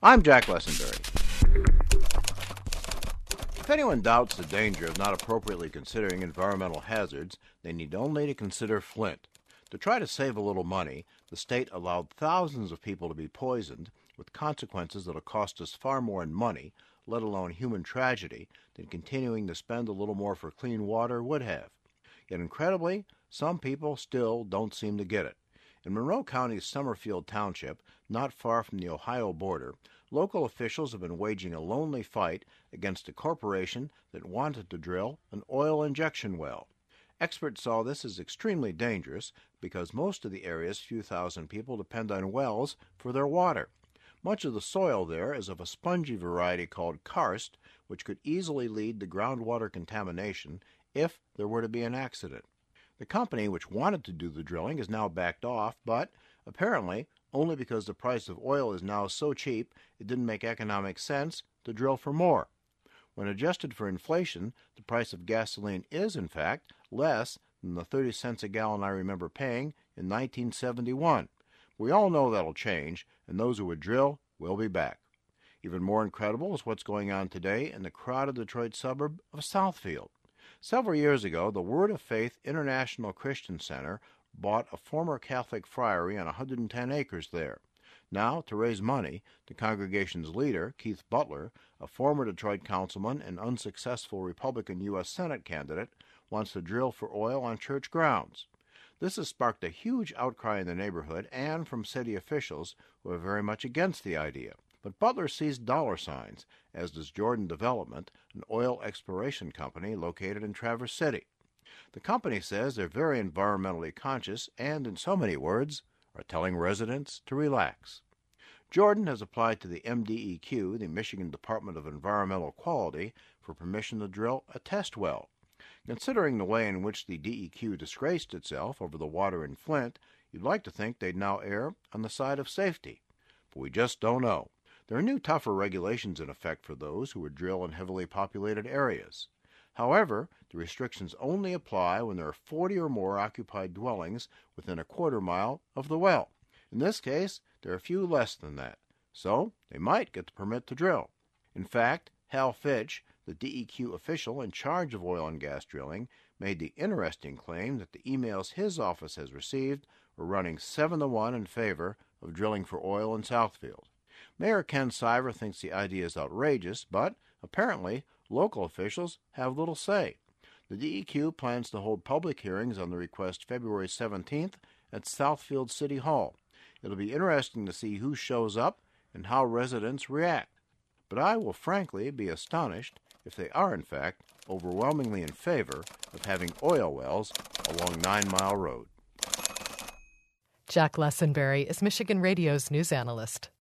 I'm Jack Lessenberry. If anyone doubts the danger of not appropriately considering environmental hazards, they need only to consider Flint. To try to save a little money, the state allowed thousands of people to be poisoned, with consequences that will cost us far more in money, let alone human tragedy, than continuing to spend a little more for clean water would have. Yet incredibly, some people still don't seem to get it. In Monroe County's Summerfield Township, not far from the Ohio border, local officials have been waging a lonely fight against a corporation that wanted to drill an oil injection well. Experts saw this as extremely dangerous because most of the area's few thousand people depend on wells for their water. Much of the soil there is of a spongy variety called karst, which could easily lead to groundwater contamination if there were to be an accident. The company which wanted to do the drilling has now backed off, but apparently only because the price of oil is now so cheap it didn't make economic sense to drill for more. When adjusted for inflation, the price of gasoline is, in fact, less than the 30 cents a gallon I remember paying in 1971. We all know that'll change, and those who would drill will be back. Even more incredible is what's going on today in the crowded Detroit suburb of Southfield. Several years ago, the Word of Faith International Christian Center bought a former Catholic friary on 110 acres there. Now, to raise money, the congregation's leader, Keith Butler, a former Detroit councilman and unsuccessful Republican U.S. Senate candidate, wants to drill for oil on church grounds. This has sparked a huge outcry in the neighborhood and from city officials who are very much against the idea. But Butler sees dollar signs, as does Jordan Development, an oil exploration company located in Traverse City. The company says they're very environmentally conscious and, in so many words, are telling residents to relax. Jordan has applied to the MDEQ, the Michigan Department of Environmental Quality, for permission to drill a test well. Considering the way in which the DEQ disgraced itself over the water in Flint, you'd like to think they'd now err on the side of safety. But we just don't know. There are new tougher regulations in effect for those who would drill in heavily populated areas. However, the restrictions only apply when there are 40 or more occupied dwellings within a quarter mile of the well. In this case, there are a few less than that, so they might get the permit to drill. In fact, Hal Fitch, the DEQ official in charge of oil and gas drilling, made the interesting claim that the emails his office has received were running 7-1 in favor of drilling for oil in Southfield. Mayor Ken Siver thinks the idea is outrageous, but apparently local officials have little say. The DEQ plans to hold public hearings on the request February 17th at Southfield City Hall. It'll be interesting to see who shows up and how residents react. But I will frankly be astonished if they are, in fact, overwhelmingly in favor of having oil wells along 9 Mile Road. Jack Lessenberry is Michigan Radio's news analyst.